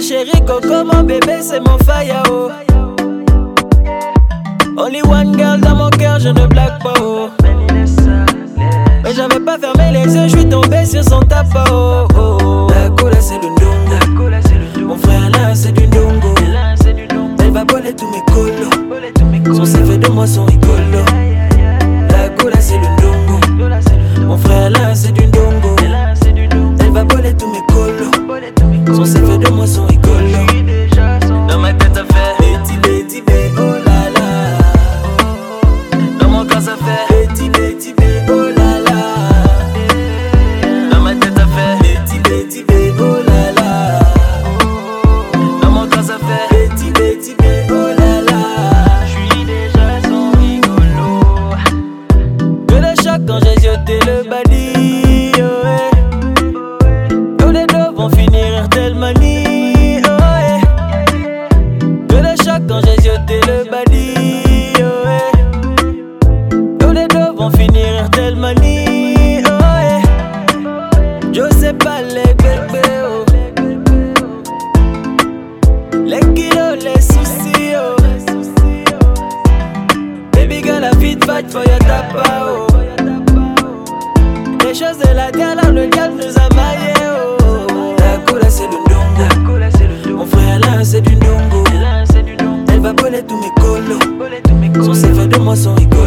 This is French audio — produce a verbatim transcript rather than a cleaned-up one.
chérie Coco, mon bébé c'est mon fire oh. Only one girl dans mon cœur, je ne blague pas oh. Mais j'avais pas fermé les yeux, je suis tombé sur son tapas oh, oh. La cola c'est le ndongo, mon frère là c'est du ndongo. Elle va voler tous mes colos, son C V de moi sont rigolos. La cola c'est le ndongo, mon frère là c'est du ndongo. Elle va voler tous mes colos, son C V de moi sont rigolos. Dans ma tête ça fait Betty Betty Betty oh la la. Dans mon cœur ça fait Betty Betty Betty oh la la. Dans ma tête ça fait Betty Betty Betty oh la la. Dans mon cœur ça fait Betty Betty Betty oh la la. J'suis déjà son rigolo. Que le choc quand j'ai jeté le bali oh, eh. Tous les deux vont finir tellement ni oh, eh. Que le choc quand j'ai jeté le bali oh, eh. Tous les deux vont finir tellement ni oh, eh. Je sais pas les bébés oh. Les kilos, les soucis oh. Baby girl a fit fight for your tapa oh. Les choses de la terre là, le diable nous a maillés oh. La cola c'est le ndongo, mon frère là c'est du ndongo. Elle va voler tous mes colos, son C V de moi sont rigolos.